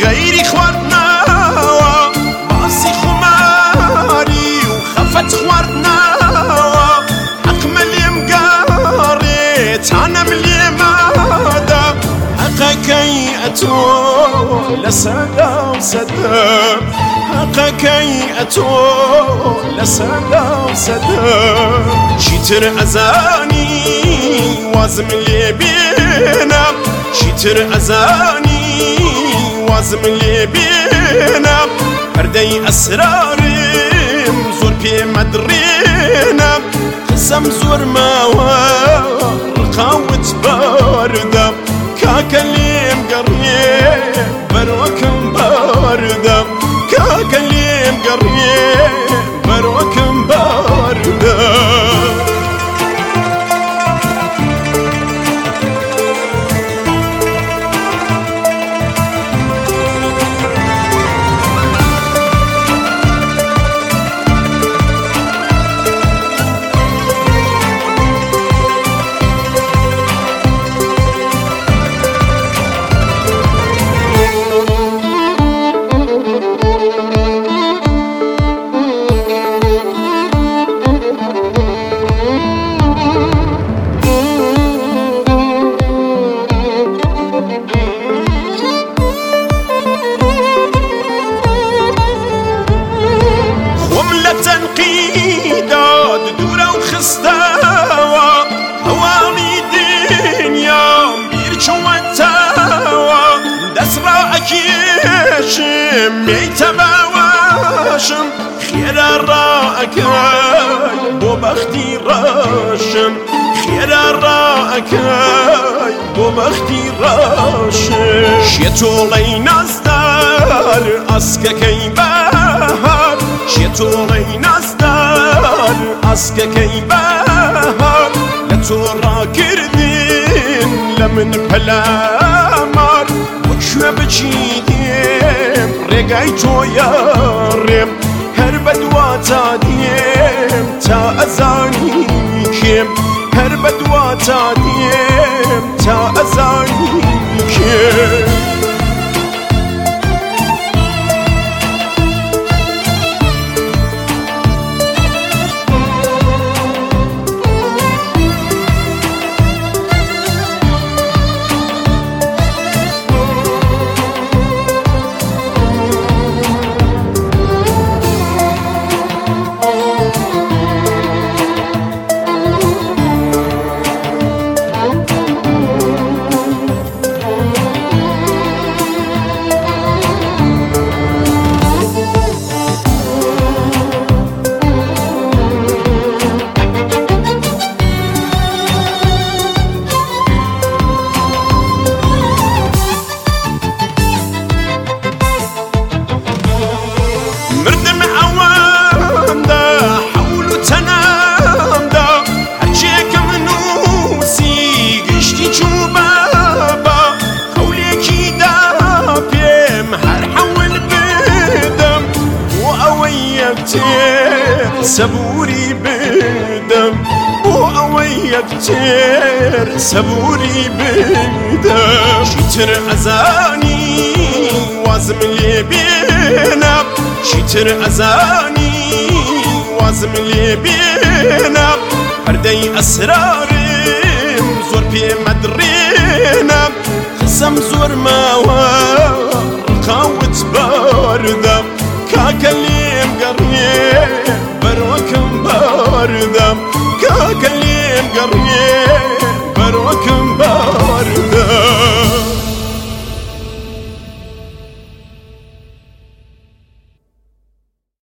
غيري خواردناوە باسی خماری و خەفەت خواردناوە حەقمە لێم گەڕێ تانەم لێمادا حەقەکەی ئەتۆ لە سەدا و سەدا حەقەکەی ئەتۆ لە سەدا و سەدا چیتر ئەزانی وازم لێ بێنە چیتر ئەزانی وازم لێ بێنە پەردەی ئەسرارم زۆر پێمە دڕێنە قسەم زۆر ماوە ڕقاوت باردە کاکە لێم گەڕێ بەرۆکەم باردە کاکە لێم گەڕێ بەرۆکەم باردە تنقیدات دوورە و خستەوە هەواڵی دنیام بیرچوەتەوە دەست ڕائەکێشم مێیتە باوەشم خێرا ڕائەکەی بۆ بەختی ڕەشم خێرا ڕائەکەی بۆ بەختی ڕەشم شێ تۆڵەی نازدار ئەسکەکەی بەهار شێ تۆڵەی نازدار ئەسکەکەی بەهار لە تۆ ڕاکردین لە من پەلامار وەک شوێ بچیدێم ڕێگای تۆیە ڕێم هەر بەدوا تا دێم تا ئەزانی کێم هەر بەدوا تا دێم تا ئەزانی کێم سەبووری بدەم بۆ ئەوەی یەکتر سەبووری بدەم چیتر ئەزانی وازم لێ بێنە چیتر ئەزانی وازم لێ بێنە پەردەی ئەسرارم زۆر پێمە دڕێنە قسەم زۆر ماوە ڕقاوت باردە کاکە لێم گەڕێ بەرۆکەم باردە کاکە